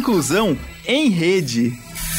Inclusão em Rede.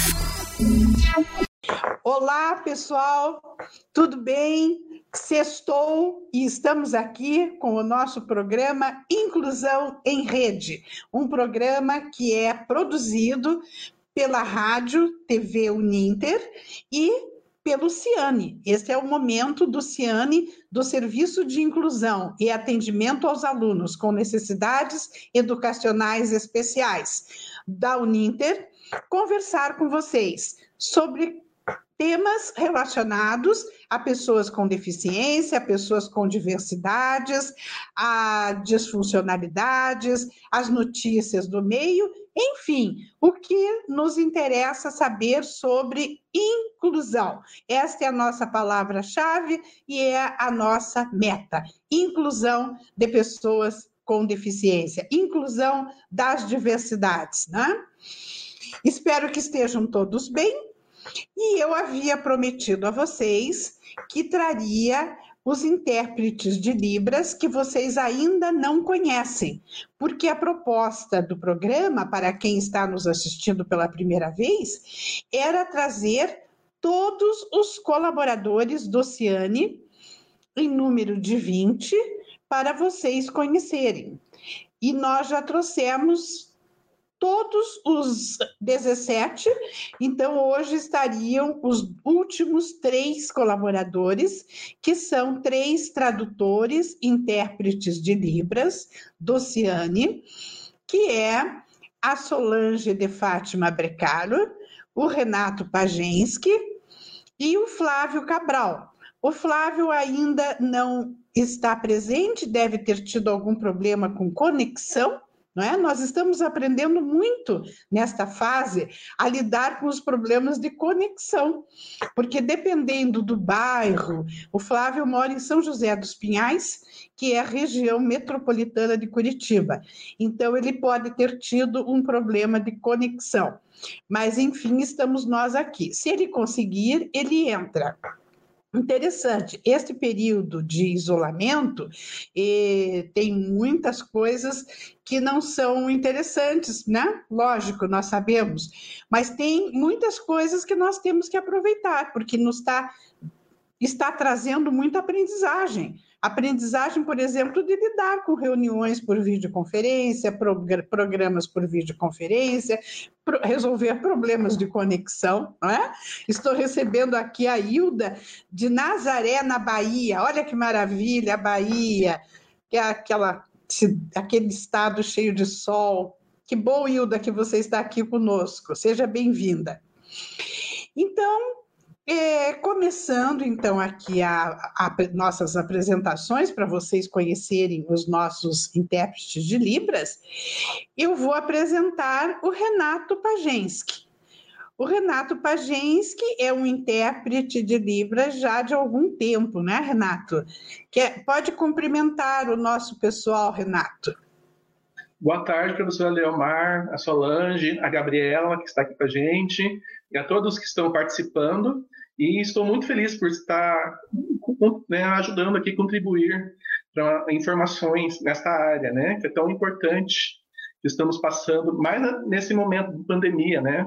Olá, pessoal, tudo bem? Sextou e estamos aqui com o nosso programa Inclusão em Rede, um programa que é produzido pela Rádio TV Uninter e pelo Ciane. Este é o momento do Ciane, do Serviço de Inclusão e Atendimento aos Alunos com Necessidades Educacionais Especiais da Uninter, conversar com vocês sobre temas relacionados a pessoas com deficiência, a pessoas com diversidades, a disfuncionalidades, as notícias do meio, enfim, o que nos interessa saber sobre inclusão. Esta é a nossa palavra-chave e é a nossa meta. Inclusão de pessoas com deficiência, inclusão das diversidades, né? Espero que estejam todos bem. E eu havia prometido a vocês que traria os intérpretes de Libras que vocês ainda não conhecem, porque a proposta do programa, para quem está nos assistindo pela primeira vez, era trazer todos os colaboradores do Ciane, em número de 20, para vocês conhecerem. E nós já trouxemos todos os 17, então hoje estariam os últimos 3 colaboradores, que são 3 tradutores, intérpretes de Libras do Ciane, que é a Solange de Fátima Brecalo, o Renato Pagensky e o Flávio Cabral. O Flávio ainda não está presente, deve ter tido algum problema com conexão, não é? Nós estamos aprendendo muito nesta fase a lidar com os problemas de conexão, porque dependendo do bairro, o Flávio mora em São José dos Pinhais, que é a região metropolitana de Curitiba, então ele pode ter tido um problema de conexão, mas enfim, estamos nós aqui. Se ele conseguir, ele entra. Interessante, este período de isolamento tem muitas coisas que não são interessantes, né? Lógico, nós sabemos, mas tem muitas coisas que nós temos que aproveitar, porque está trazendo muita aprendizagem. Aprendizagem, por exemplo, de lidar com reuniões por videoconferência, programas por videoconferência, resolver problemas de conexão, não é? Estou recebendo aqui a Hilda de Nazaré, na Bahia. Olha que maravilha, a Bahia, que é aquele estado cheio de sol. Que bom, Hilda, que você está aqui conosco. Seja bem-vinda. Então, começando então aqui nossas apresentações para vocês conhecerem os nossos intérpretes de Libras, eu vou apresentar o Renato Pagensky. O Renato Pagensky é um intérprete de Libras já de algum tempo, né, Renato? Pode cumprimentar o nosso pessoal, Renato. Boa tarde, professora Leomar, a Solange, a Gabriela, que está aqui com a gente, e a todos que estão participando. E estou muito feliz por estar ajudando aqui a contribuir para informações nessa área, né, que é tão importante que estamos passando, mais nesse momento de pandemia, né?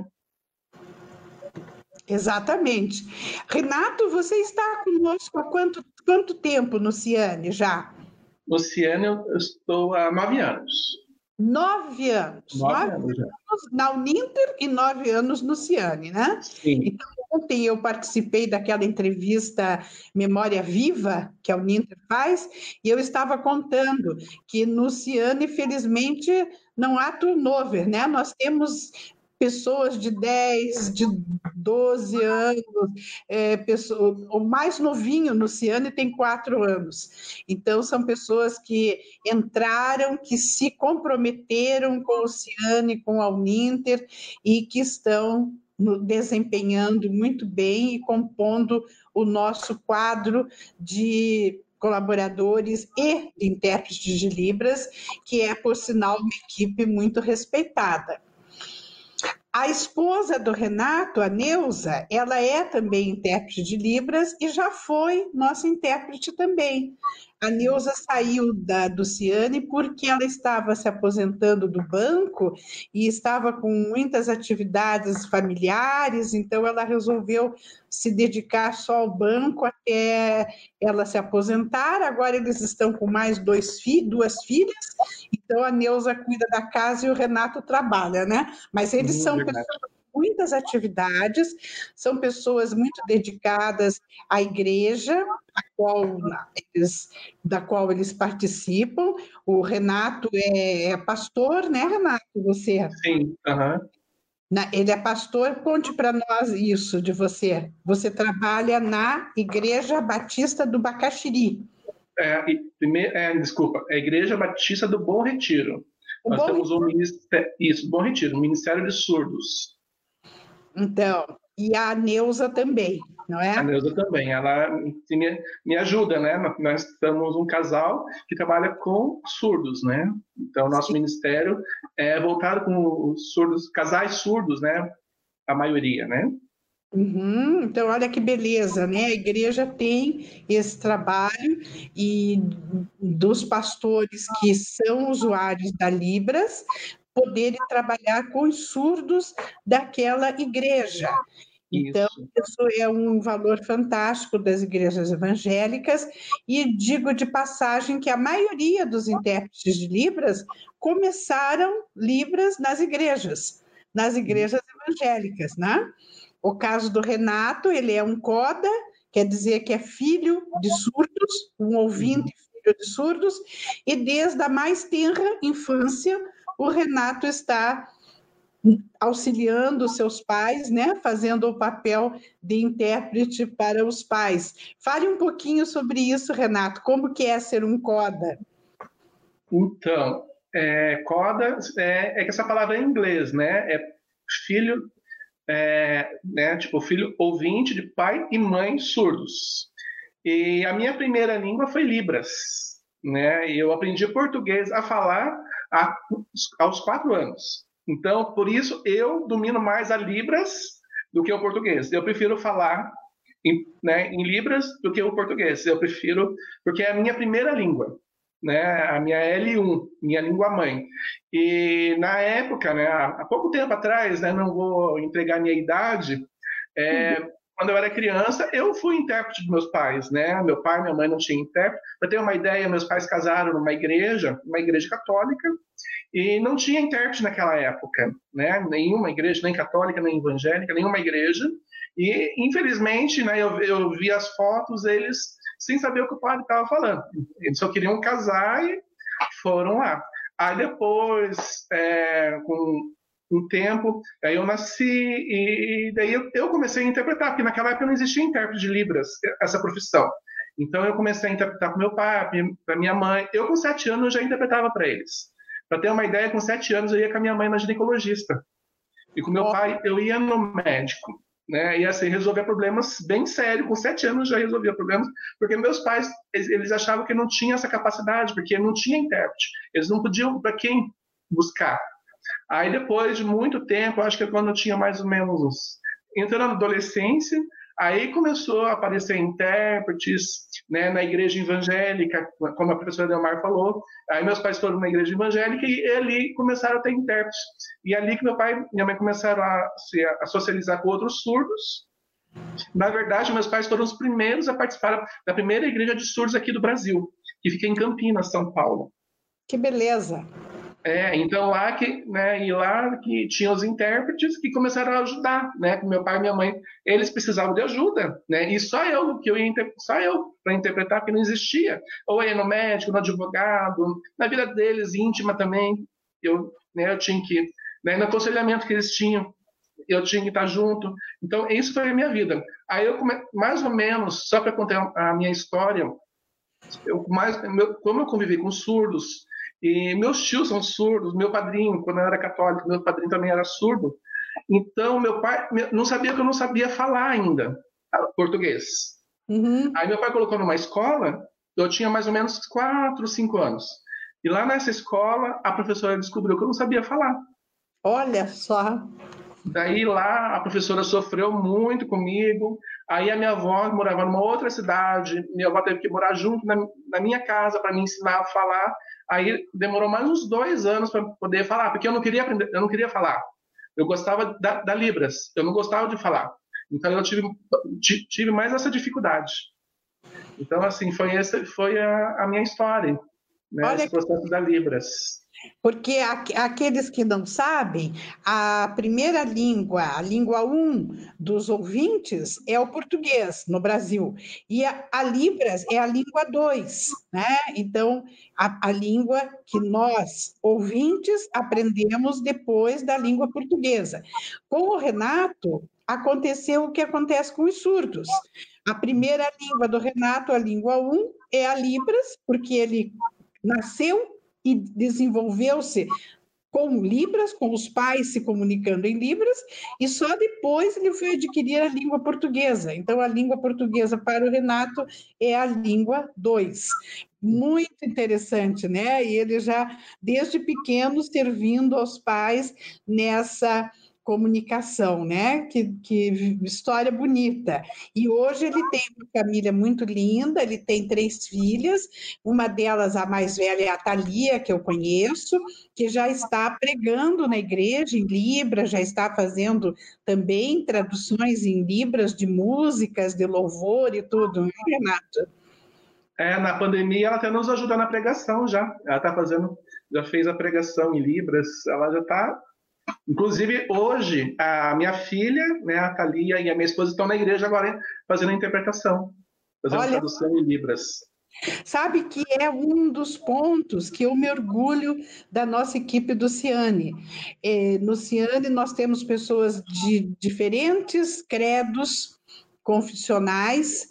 Exatamente. Renato, você está conosco há quanto tempo no Ciane já? No Ciane eu estou há 9 anos. 9 anos. 9 anos na Uninter e 9 anos no Ciane, né? Sim. Então, ontem eu participei daquela entrevista Memória Viva que a Uninter faz, e eu estava contando que no Ciane, felizmente, não há turnover, né? Nós temos pessoas de 10, de 12 anos, o mais novinho no Ciane tem 4 anos. Então, são pessoas que entraram, que se comprometeram com o Ciane, com a Uninter, e que estão desempenhando muito bem e compondo o nosso quadro de colaboradores e de intérpretes de Libras, que é, por sinal, uma equipe muito respeitada. A esposa do Renato, a Neuza, ela é também intérprete de Libras e já foi nossa intérprete também. A Neuza saiu do Ciane porque ela estava se aposentando do banco e estava com muitas atividades familiares, então ela resolveu se dedicar só ao banco até ela se aposentar. Agora eles estão com mais duas filhas, então a Neuza cuida da casa e o Renato trabalha, né? Mas eles são Verdade. pessoas com muitas atividades, são pessoas muito dedicadas à igreja, qual da qual eles participam. O Renato é pastor, né, Renato? Você? Sim, aham. Ele é pastor, conte para nós isso de você. Você trabalha na Igreja Batista do Bacaxiri. Desculpa, é a Igreja Batista do Bom Retiro. Nós Bom temos Bom Retiro, o Ministério de Surdos. Então, e a Neuza também, não é? A Neuza também, ela me ajuda, né? Nós estamos um casal que trabalha com surdos, né? Então, nosso ministério é voltado com os surdos, casais surdos, né? A maioria, né? Uhum, então, olha que beleza, né? A igreja tem esse trabalho e dos pastores que são usuários da Libras poderem trabalhar com os surdos daquela igreja. Então, isso é um valor fantástico das igrejas evangélicas, e digo de passagem que a maioria dos intérpretes de Libras começaram Libras nas igrejas evangélicas, né? O caso do Renato, ele é um CODA, quer dizer que é filho de surdos, um ouvinte filho de surdos, e desde a mais tenra infância, o Renato está auxiliando seus pais, né, fazendo o papel de intérprete para os pais. Fale um pouquinho sobre isso, Renato, como que é ser um CODA? Então, CODA é que essa palavra é em inglês, né? É filho, né? Tipo, filho ouvinte de pai e mãe surdos. E a minha primeira língua foi Libras, né? E eu aprendi português a falar aos 4 anos. Então, por isso, eu domino mais a Libras do que o português. Eu prefiro falar em Libras do que o português. Eu prefiro, porque é a minha primeira língua, né? A minha L1, minha língua mãe. E na época, né, há pouco tempo atrás, né, não vou entregar a minha idade, quando eu era criança, eu fui intérprete dos meus pais, né? Meu pai e minha mãe não tinham intérprete. Para ter uma ideia, meus pais casaram numa igreja católica, e não tinha intérprete naquela época, né? Nenhuma igreja, nem católica, nem evangélica, nenhuma igreja. E, infelizmente, né, eu vi as fotos, eles sem saber o que o padre estava falando. Eles só queriam casar e foram lá. Aí depois, com um tempo, aí eu nasci e daí eu comecei a interpretar, porque naquela época não existia intérprete de Libras, essa profissão. Então eu comecei a interpretar para meu pai, para minha mãe. Eu com 7 anos já interpretava para eles. Para ter uma ideia, com 7 anos eu ia com a minha mãe na ginecologista. E com meu pai eu ia no médico, né? E assim, resolver problemas bem sérios. Com 7 anos já resolvia problemas, porque meus pais, eles achavam que não tinha essa capacidade, porque não tinha intérprete. Eles não podiam, para quem buscar. Aí depois de muito tempo, acho que quando eu tinha mais ou menos entrando na adolescência, aí começou a aparecer intérpretes, né, na igreja evangélica, como a professora Delmar falou. Aí meus pais foram na igreja evangélica e ali começaram a ter intérpretes. E ali que meu pai e minha mãe começaram a socializar com outros surdos. Na verdade, meus pais foram os primeiros a participar da primeira igreja de surdos aqui do Brasil, que fica em Campinas, São Paulo. Que beleza! Então lá que tinha os intérpretes que começaram a ajudar, né? Meu pai e minha mãe, eles precisavam de ajuda, né? E só eu para interpretar, porque não existia. Ou ia no médico, no advogado, na vida deles íntima também. Eu tinha que, né, no aconselhamento que eles tinham, eu tinha que estar junto. Então isso foi a minha vida. Aí mais ou menos, só para contar a minha história, como eu convivi com surdos. E meus tios são surdos, meu padrinho, quando eu era católico, meu padrinho também era surdo. Então, meu pai não sabia que eu não sabia falar ainda português. Aí meu pai colocou numa escola, eu tinha mais ou menos 4, 5 anos. E lá nessa escola, a professora descobriu que eu não sabia falar. Olha só! Daí lá a professora sofreu muito comigo. Aí a minha avó morava numa outra cidade, minha avó teve que morar junto na minha casa para me ensinar a falar. Aí demorou mais uns 2 anos para poder falar, porque eu não queria aprender, eu não queria falar. Eu gostava da Libras, eu não gostava de falar. Então eu tive mais essa dificuldade. Então assim, foi a minha história, né? Olha, esse processo da Libras. porque aqueles que não sabem, a primeira língua, a língua 1 dos ouvintes é o português no Brasil, e a Libras é a língua 2, né? Então, a língua que nós, ouvintes, aprendemos depois da língua portuguesa. Com o Renato, aconteceu o que acontece com os surdos. A primeira língua do Renato, a língua 1, é a Libras, porque ele nasceu e desenvolveu-se com Libras, com os pais se comunicando em Libras, e só depois ele foi adquirir a língua portuguesa. Então, a língua portuguesa para o Renato é a língua 2. Muito interessante, né? E ele já, desde pequeno, servindo aos pais nessa comunicação, né? Que história bonita. E hoje ele tem uma família muito linda, ele tem 3 filhas, uma delas, a mais velha, é a Thalia, que eu conheço, que já está pregando na igreja em Libras, já está fazendo também traduções em Libras de músicas, de louvor e tudo, né, Renato? Na pandemia ela até nos ajudou na pregação já. Ela já fez a pregação em Libras, ela já está. Inclusive, hoje, a minha filha, né, a Thalia, e a minha esposa estão na igreja agora fazendo a interpretação, fazendo tradução em Libras. Sabe que é um dos pontos que eu me orgulho da nossa equipe do Ciane. No Ciane nós temos pessoas de diferentes credos confessionais,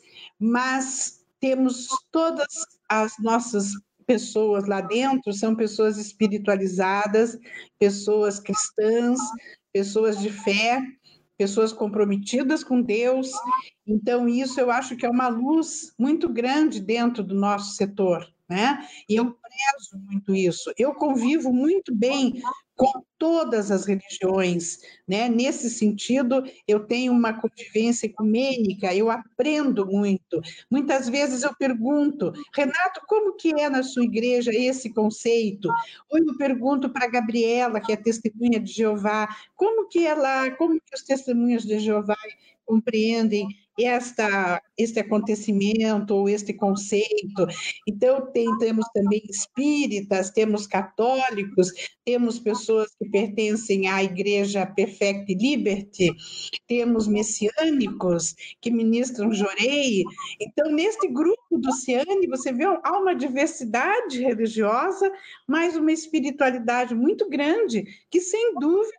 mas temos todas as nossas pessoas lá dentro, são pessoas espiritualizadas, pessoas cristãs, pessoas de fé, pessoas comprometidas com Deus. Então, isso eu acho que é uma luz muito grande dentro do nosso setor, né? E eu prezo muito isso. Eu convivo muito bem com todas as religiões, né? Nesse sentido, eu tenho uma convivência ecumênica, eu aprendo muito. Muitas vezes eu pergunto, Renato, como que é na sua igreja esse conceito? Ou eu pergunto para a Gabriela, que é testemunha de Jeová, como que os testemunhas de Jeová compreendem este acontecimento ou este conceito. Então, temos também espíritas, temos católicos, temos pessoas que pertencem à Igreja Perfect Liberty, temos messiânicos que ministram Jorei. Então, neste grupo do Ciane, você vê há uma diversidade religiosa, mas uma espiritualidade muito grande, que, sem dúvida,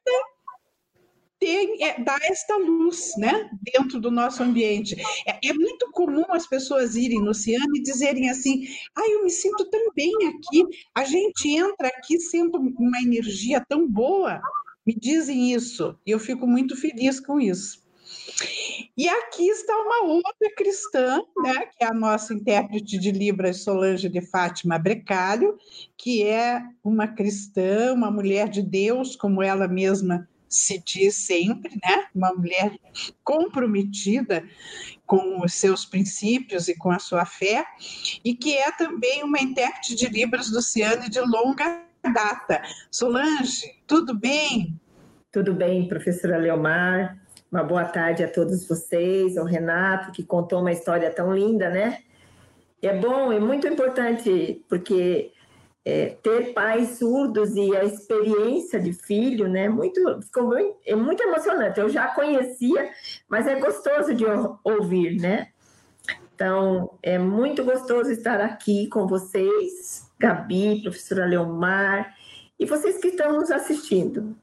dá esta luz, né, dentro do nosso ambiente. É muito comum as pessoas irem no Ciane e dizerem assim, eu me sinto tão bem aqui, a gente entra aqui sendo uma energia tão boa, me dizem isso, e eu fico muito feliz com isso. E aqui está uma outra cristã, né, que é a nossa intérprete de Libras, Solange de Fátima Brecalho, que é uma cristã, uma mulher de Deus, como ela mesma se diz sempre, né? Uma mulher comprometida com os seus princípios e com a sua fé, e que é também uma intérprete de Libras do Ciane de longa data. Solange, tudo bem? Tudo bem, professora Leomar. Uma boa tarde a todos vocês, ao Renato, que contou uma história tão linda, né? É bom, é muito importante, porque ter pais surdos e a experiência de filho, né? É muito emocionante. Eu já conhecia, mas é gostoso de ouvir, né? Então, é muito gostoso estar aqui com vocês, Gabi, professora Leomar, e vocês que estão nos assistindo.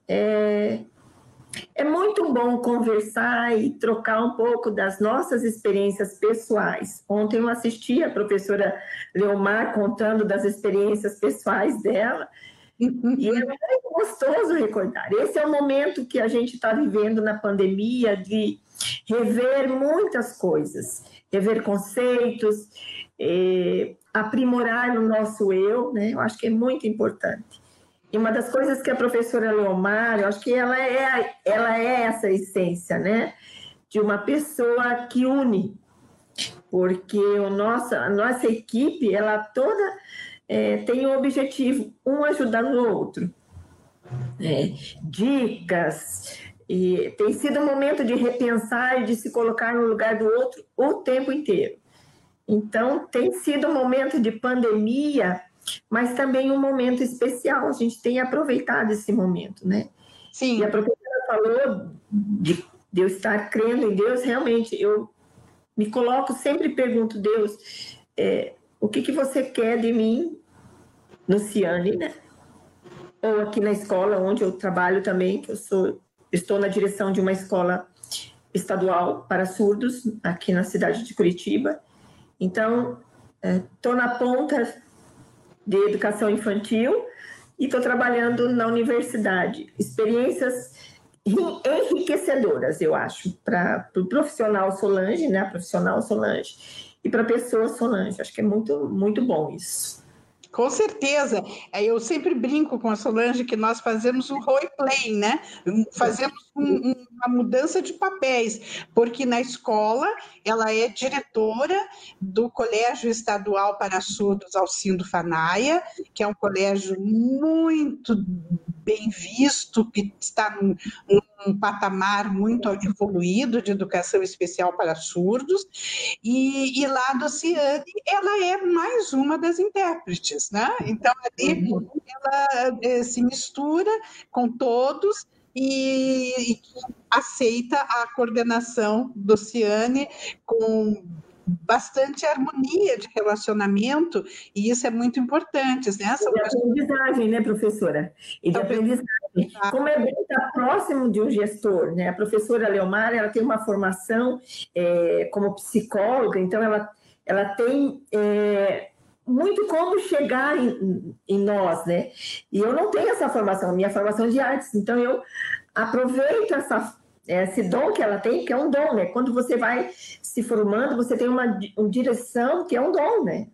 É muito bom conversar e trocar um pouco das nossas experiências pessoais. Ontem eu assisti a professora Leomar contando das experiências pessoais dela, e é muito gostoso recordar. Esse é o momento que a gente está vivendo na pandemia, de rever muitas coisas, rever conceitos, aprimorar no nosso eu, né? Eu acho que é muito importante. E uma das coisas que a professora Leomar, eu acho que ela é essa essência, né? De uma pessoa que une. Porque a nossa equipe, ela toda tem um objetivo, um ajudando o outro. Dicas, e tem sido um momento de repensar e de se colocar no lugar do outro o tempo inteiro. Então, tem sido um momento de pandemia, mas também um momento especial. A gente tem aproveitado esse momento, né? Sim. E a professora falou de eu estar crendo em Deus. Realmente, eu me coloco, sempre pergunto, Deus, o que você quer de mim no Ciane, né? Ou aqui na escola onde eu trabalho também, que estou na direção de uma escola estadual para surdos, aqui na cidade de Curitiba. Então, estou na ponta de educação infantil e estou trabalhando na universidade. Experiências enriquecedoras, eu acho, para o profissional Solange, né? A profissional Solange, e para a pessoa Solange. Acho que é muito, muito bom isso. Com certeza. Eu sempre brinco com a Solange que nós fazemos um role-play, né? Fazemos uma mudança de papéis, porque na escola ela é diretora do Colégio Estadual para Surdos Alcindo Fanaia, que é um colégio muito bem visto, que está num patamar muito evoluído de educação especial para surdos, e lá do Ciane, ela é mais uma das intérpretes, né? Então, ali ela se mistura com todos e aceita a coordenação do Ciane com bastante harmonia de relacionamento, e isso é muito importante, né? E de aprendizagem, né, professora? E de aprendizagem. Como é bem estar próximo de um gestor, né? A professora Leomar, ela tem uma formação como psicóloga, então ela tem muito como chegar em nós, né? E eu não tenho essa formação, minha formação é de artes, então eu aproveito esse dom que ela tem, que é um dom, né? Quando você vai se formando, você tem uma direção que é um dom, né?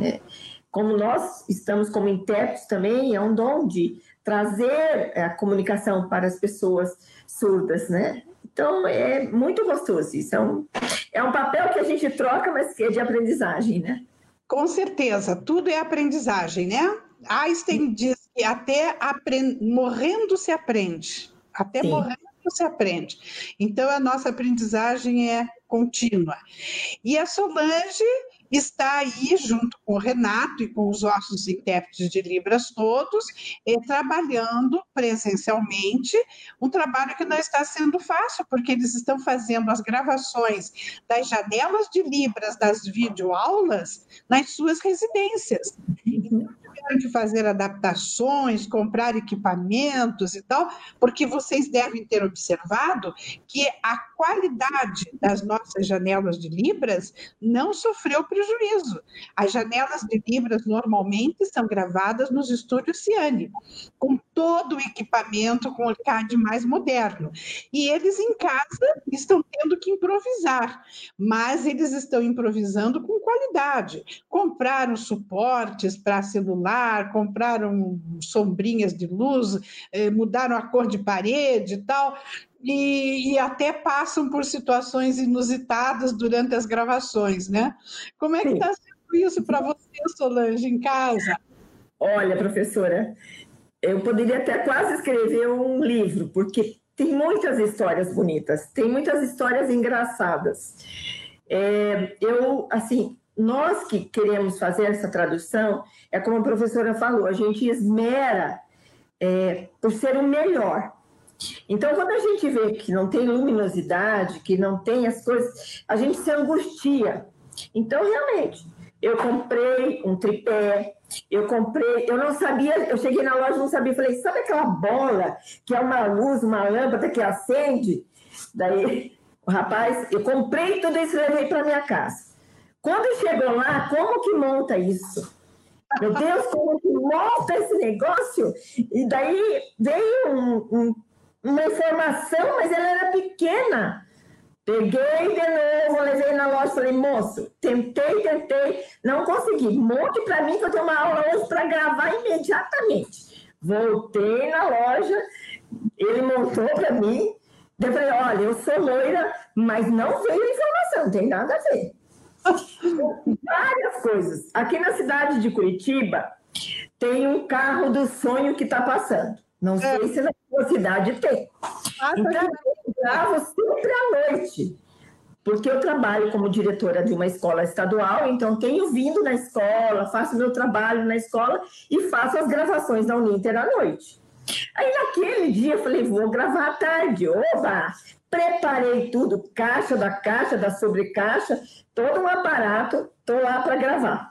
Como nós estamos como intérpretes também, é um dom de trazer a comunicação para as pessoas surdas, né? Então, é muito gostoso isso. É um papel que a gente troca, mas que é de aprendizagem, né? Com certeza, tudo é aprendizagem, né? Einstein diz que até morrendo se aprende. Até Sim. Morrendo se aprende. Então, a nossa aprendizagem é contínua. E a Solange está aí, junto com o Renato e com os nossos intérpretes de Libras todos, trabalhando presencialmente, um trabalho que não está sendo fácil, porque eles estão fazendo as gravações das janelas de Libras, das videoaulas, nas suas residências. Então, tiveram que fazer adaptações, comprar equipamentos e tal, porque vocês devem ter observado que a qualidade das nossas janelas de Libras não sofreu prejuízo. As janelas de Libras normalmente são gravadas nos estúdios Ciane, com todo o equipamento, com o CAD mais moderno. E eles em casa estão tendo que improvisar, mas eles estão improvisando com qualidade. Compraram suportes para celular, compraram sombrinhas de luz, mudaram a cor de parede e tal, e até passam por situações inusitadas durante as gravações, né? Como é que está sendo isso para você, Solange, em casa? Olha, professora, eu poderia até quase escrever um livro, porque tem muitas histórias bonitas, tem muitas histórias engraçadas. Nós que queremos fazer essa tradução, é como a professora falou, a gente esmera por ser o melhor. Então, quando a gente vê que não tem luminosidade, que não tem as coisas, a gente se angustia. Então, realmente, eu comprei um tripé, eu não sabia, eu cheguei na loja e não sabia, falei, sabe aquela bola que é uma luz, uma lâmpada que acende? Daí, o rapaz, eu comprei tudo isso e levei para minha casa. Quando chegou lá, como que monta isso? Meu Deus, como que monta esse negócio? E daí veio uma informação, mas ela era pequena. Peguei de novo, levei na loja e falei, moço, tentei, não consegui. Monte para mim que eu tenho uma aula hoje para gravar imediatamente. Voltei na loja, ele montou para mim, eu falei, olha, eu sou loira, mas não veio informação, não tem nada a ver. Várias coisas. Aqui na cidade de Curitiba, tem um carro do sonho que está passando. Não sei se na sua cidade tem. Então, eu gravo sempre à noite, porque eu trabalho como diretora de uma escola estadual, então tenho vindo na escola, faço meu trabalho na escola e faço as gravações da Uninter à noite. Aí naquele dia eu falei, vou gravar à tarde, oba! Preparei tudo, caixa, da sobrecaixa, todo um aparato, estou lá para gravar.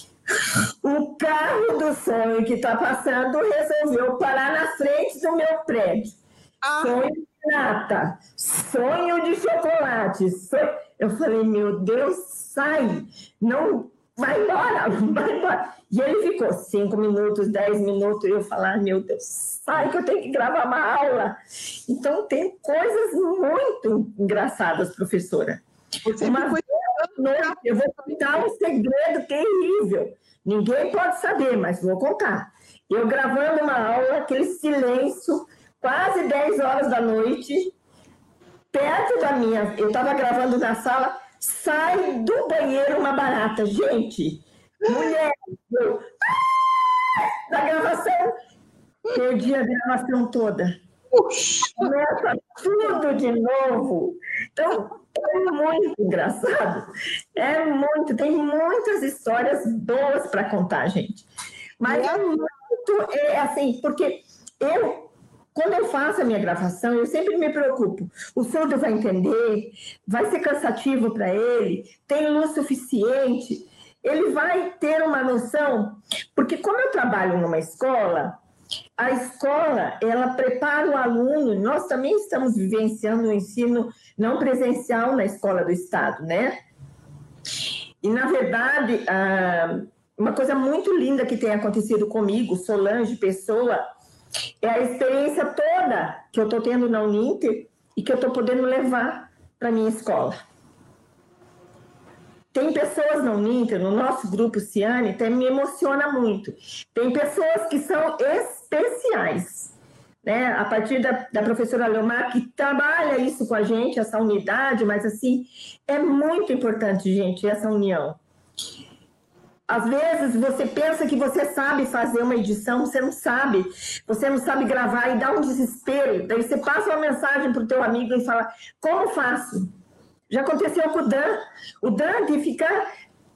O carro do sonho que está passando resolveu parar na frente do meu prédio. Sonho de nata, sonho de chocolate. Eu falei, meu Deus, sai, não, vai embora, vai embora. E ele ficou 5 minutos, 10 minutos, e eu falei, meu Deus, sai que eu tenho que gravar uma aula. Então, tem coisas muito engraçadas, professora. Uma vez à noite, eu vou contar um segredo terrível. Ninguém pode saber, mas vou contar. Eu gravando uma aula, aquele silêncio, quase 10 horas da noite, perto da minha... Eu estava gravando na sala, sai do banheiro uma barata. Gente, mulher, eu... da gravação, perdi a gravação toda. Começa tudo de novo. Então, é muito engraçado. É muito, tem muitas histórias boas para contar, gente. Mas é muito, assim, porque quando eu faço a minha gravação, eu sempre me preocupo. O surdo vai entender, vai ser cansativo para ele, tem luz suficiente, ele vai ter uma noção. Porque como eu trabalho numa escola, a escola, ela prepara o aluno, nós também estamos vivenciando o ensino não presencial na escola do Estado, né? E, na verdade, uma coisa muito linda que tem acontecido comigo, Solange Pessoa, é a experiência toda que eu estou tendo na Uninter e que eu estou podendo levar para a minha escola. Tem pessoas na Uninter, no nosso grupo Ciane, até me emociona muito. Tem pessoas que são especiais, né? A partir da professora Leomar, que trabalha isso com a gente, essa unidade, mas assim, é muito importante, gente, essa união. Às vezes você pensa que você sabe fazer uma edição, você não sabe gravar e dá um desespero. Daí você passa uma mensagem para o teu amigo e fala, como faço? Já aconteceu com o Dan. O Dan de ficar...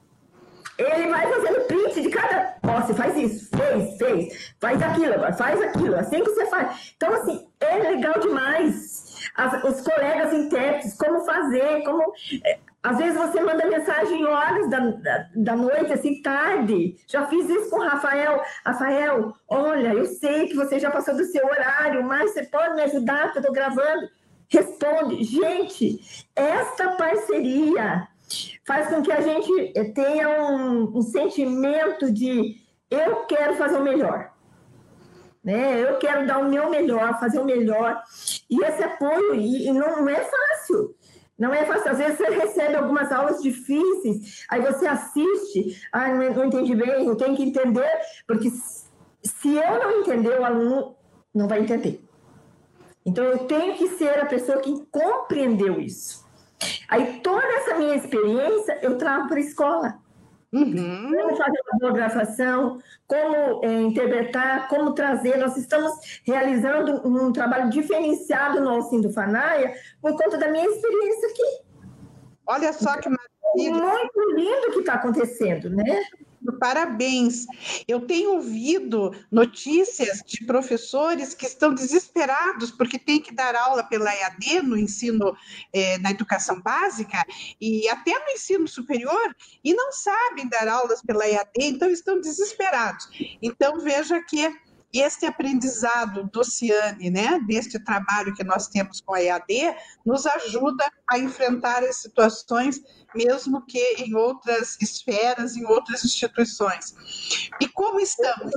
Ele vai fazendo print de cada... Ó, você faz isso, fez, faz aquilo, assim que você faz. Então, assim, é legal demais. Os colegas intérpretes, como fazer, como... Às vezes você manda mensagem horas da noite, assim, tarde. Já fiz isso com o Rafael. Rafael, olha, eu sei que você já passou do seu horário, mas você pode me ajudar, que eu estou gravando? Responde. Gente, esta parceria faz com que a gente tenha um sentimento de eu quero fazer o melhor. Né? Eu quero dar o meu melhor, fazer o melhor. E esse apoio e não é fácil. Não é fácil. Às vezes você recebe algumas aulas difíceis, aí você assiste, não entendi bem, eu tenho que entender, porque se eu não entender, o aluno não vai entender. Então, eu tenho que ser a pessoa que compreendeu isso. Aí, toda essa minha experiência, eu trago para a escola. Como fazer uma boa gravação, como interpretar, como trazer. Nós estamos realizando um trabalho diferenciado no Alcindo Fanaia por conta da minha experiência aqui. Olha só que maravilha. Muito lindo o que está acontecendo, né? Parabéns. Eu tenho ouvido notícias de professores que estão desesperados porque têm que dar aula pela EAD no ensino, na educação básica e até no ensino superior e não sabem dar aulas pela EAD, então estão desesperados. Então, veja que este aprendizado do Ciane, né, deste trabalho que nós temos com a EAD, nos ajuda a enfrentar as situações, mesmo que em outras esferas, em outras instituições. E como estamos?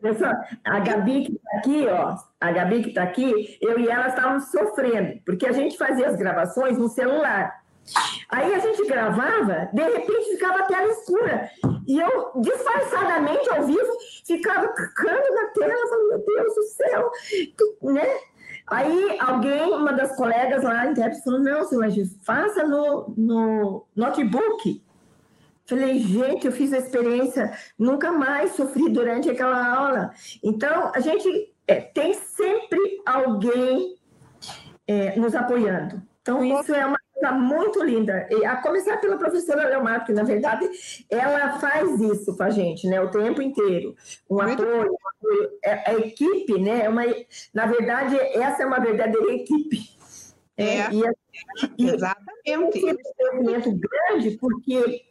A Gabi que está aqui, ó, a Gabi que está aqui, eu e ela estávamos sofrendo, porque a gente fazia as gravações no celular. Aí a gente gravava, de repente ficava a tela escura. E eu, disfarçadamente, ao vivo, ficava clicando na tela, falando, meu Deus do céu, né? Aí uma das colegas lá, intérprete, falou, não, Solange, faça no notebook. Falei, gente, eu fiz a experiência, nunca mais sofri durante aquela aula. Então, a gente tem sempre alguém nos apoiando. Então, isso é uma coisa muito linda. E a começar pela professora Leomar, porque, na verdade, ela faz isso com a gente, né, o tempo inteiro. Um apoio. A equipe, né, na verdade, essa é uma verdadeira equipe. Exatamente. É um desenvolvimento grande, porque,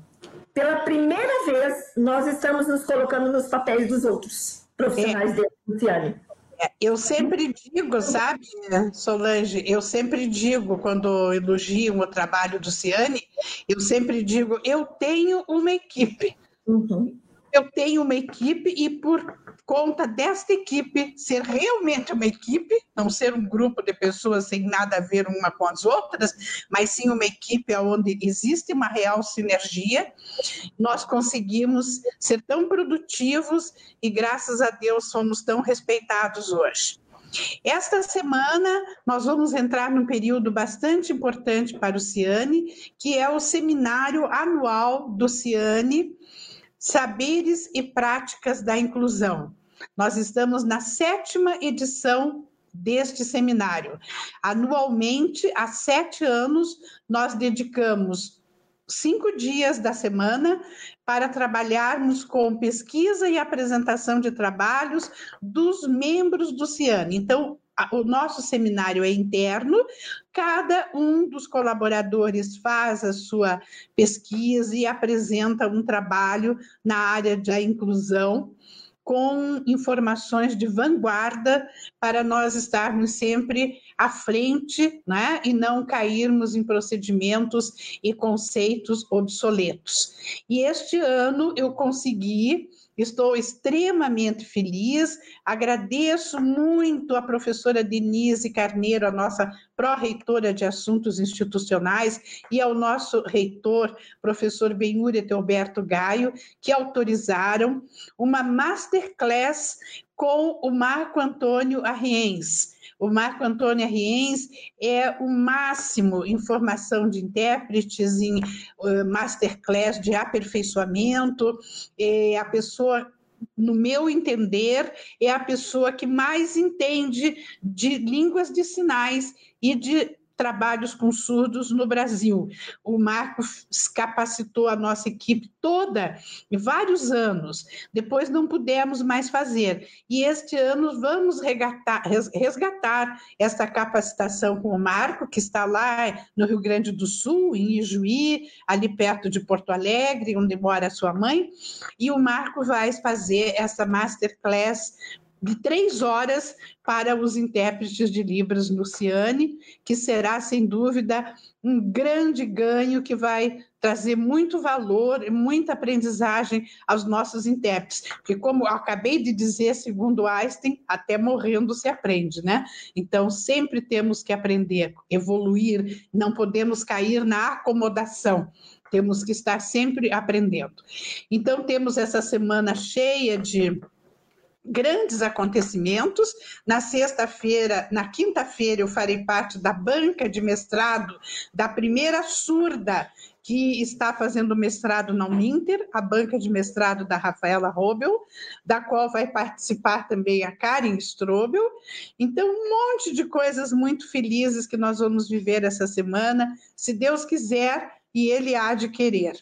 pela primeira vez, nós estamos nos colocando nos papéis dos outros profissionais dentro do Ciane. Eu sempre digo, sabe, Solange, eu sempre digo, quando elogiam o trabalho do Ciane, eu sempre digo, eu tenho uma equipe. Uhum. Eu tenho uma equipe e por conta desta equipe ser realmente uma equipe, não ser um grupo de pessoas sem nada a ver uma com as outras, mas sim uma equipe onde existe uma real sinergia, nós conseguimos ser tão produtivos e, graças a Deus, somos tão respeitados hoje. Esta semana, nós vamos entrar num período bastante importante para o Ciane, que é o seminário anual do Ciane, Saberes e Práticas da Inclusão. Nós estamos na 7ª edição deste seminário. Anualmente, há 7 anos, nós dedicamos 5 dias da semana para trabalharmos com pesquisa e apresentação de trabalhos dos membros do Ciane. Então, o nosso seminário é interno, cada um dos colaboradores faz a sua pesquisa e apresenta um trabalho na área da inclusão, com informações de vanguarda para nós estarmos sempre à frente, né? E não cairmos em procedimentos e conceitos obsoletos. E este ano eu consegui, estou extremamente feliz, agradeço muito a professora Denise Carneiro, a nossa pró-reitora de Assuntos Institucionais, e ao nosso reitor, professor Benhúria Teoberto Gaio, que autorizaram uma masterclass com o Marco Antônio Arriens. O Marco Antônio Arriens é o máximo em formação de intérpretes, em masterclass de aperfeiçoamento, a pessoa, no meu entender, é a pessoa que mais entende de línguas de sinais e de trabalhos com surdos no Brasil. O Marco capacitou a nossa equipe toda em vários anos, depois não pudemos mais fazer. E este ano vamos resgatar essa capacitação com o Marco, que está lá no Rio Grande do Sul, em Ijuí, ali perto de Porto Alegre, onde mora a sua mãe, e o Marco vai fazer essa masterclass de 3 horas para os intérpretes de Libras no Ciane, que será, sem dúvida, um grande ganho que vai trazer muito valor e muita aprendizagem aos nossos intérpretes. Porque, como eu acabei de dizer, segundo Einstein, até morrendo se aprende, né? Então, sempre temos que aprender, evoluir, não podemos cair na acomodação. Temos que estar sempre aprendendo. Então, temos essa semana cheia de grandes acontecimentos. Na sexta-feira, na quinta-feira, eu farei parte da banca de mestrado da primeira surda que está fazendo mestrado na Uninter, a banca de mestrado da Rafaela Robel, da qual vai participar também a Karen Strobel. Então, um monte de coisas muito felizes que nós vamos viver essa semana, se Deus quiser e Ele há de querer.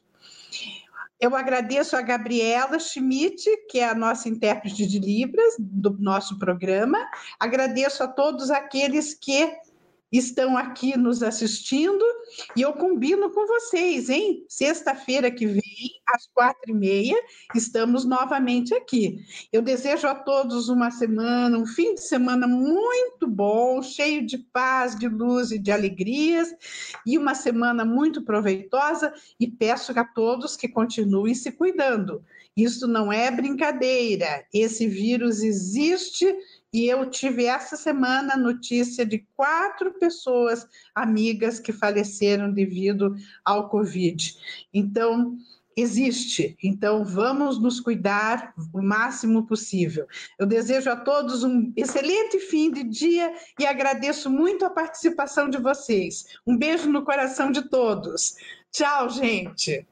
Eu agradeço a Gabriela Schmidt, que é a nossa intérprete de Libras do nosso programa. Agradeço a todos aqueles que estão aqui nos assistindo e eu combino com vocês, hein? Sexta-feira que vem, às 4h30, estamos novamente aqui. Eu desejo a todos uma semana, um fim de semana muito bom, cheio de paz, de luz e de alegrias, e uma semana muito proveitosa, e peço a todos que continuem se cuidando. Isso não é brincadeira, esse vírus existe. E eu tive essa semana notícia de 4 pessoas amigas que faleceram devido ao Covid. Então, existe, então vamos nos cuidar o máximo possível. Eu desejo a todos um excelente fim de dia e agradeço muito a participação de vocês. Um beijo no coração de todos. Tchau, gente.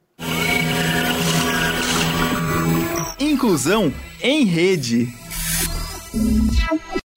Inclusão em Rede.